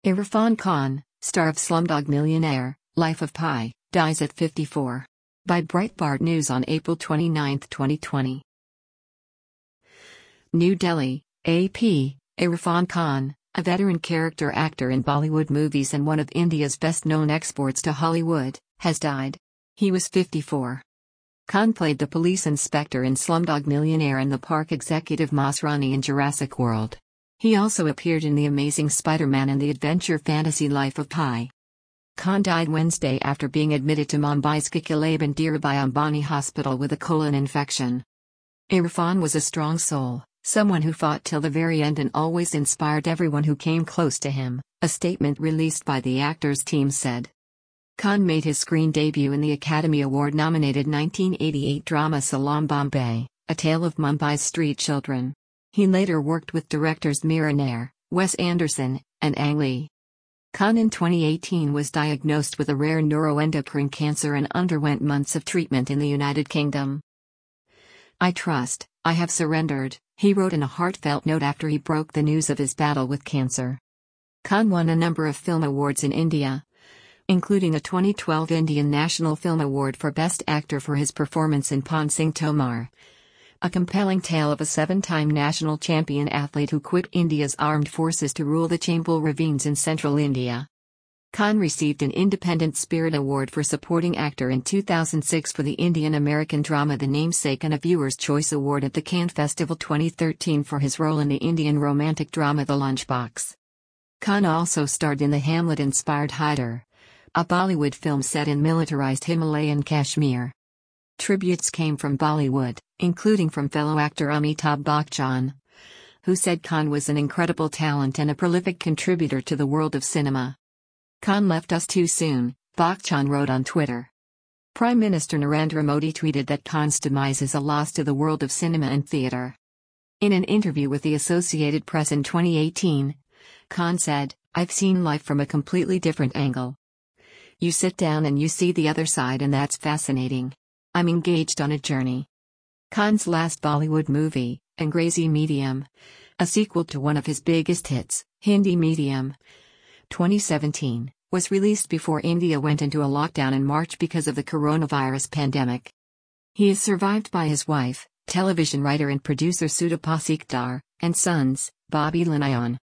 Irrfan Khan, star of Slumdog Millionaire, Life of Pi, dies at 54. By Breitbart News on April 29, 2020. New Delhi, AP, Irrfan Khan, a veteran character actor in Bollywood movies and one of India's best-known exports to Hollywood, has died. He was 54. Khan played the police inspector in Slumdog Millionaire and the park executive Masrani in Jurassic World. He also appeared in The Amazing Spider-Man and the adventure fantasy Life of Pi. Khan died Wednesday after being admitted to Mumbai's Kikilabhan Dhirubhai Ambani Hospital with a colon infection. Irrfan was a strong soul, someone who fought till the very end and always inspired everyone who came close to him, a statement released by the actor's team said. Khan made his screen debut in the Academy Award-nominated 1988 drama Salaam Bombay, A Tale of Mumbai's Street Children. He later worked with directors Mira Nair, Wes Anderson, and Ang Lee. Khan in 2018 was diagnosed with a rare neuroendocrine cancer and underwent months of treatment in the United Kingdom. "I trust, I have surrendered," he wrote in a heartfelt note after he broke the news of his battle with cancer. Khan won a number of film awards in India, including a 2012 Indian National Film Award for Best Actor for his performance in Pawan Singh Tomar, a compelling tale of a 7-time national champion athlete who quit India's armed forces to rule the Chambal Ravines in central India. Khan received an Independent Spirit Award for Supporting Actor in 2006 for the Indian-American drama The Namesake and a Viewer's Choice Award at the Cannes Festival 2013 for his role in the Indian romantic drama The Lunchbox. Khan also starred in the Hamlet-inspired Haider, a Bollywood film set in militarized Himalayan Kashmir. Tributes came from Bollywood, including from fellow actor Amitabh Bachchan, who said Khan was an incredible talent and a prolific contributor to the world of cinema. "Khan left us too soon," Bachchan wrote on Twitter. Prime Minister Narendra Modi tweeted that Khan's demise is a loss to the world of cinema and theatre. In an interview with the Associated Press in 2018, Khan said, "I've seen life from a completely different angle. You sit down and you see the other side, and that's fascinating. I'm engaged on a journey." Khan's last Bollywood movie, Angrezi Medium, a sequel to one of his biggest hits, Hindi Medium, 2017, was released before India went into a lockdown in March because of the coronavirus pandemic. He is survived by his wife, television writer and producer Sudha Pasikdar, and sons, Bobby Linayan,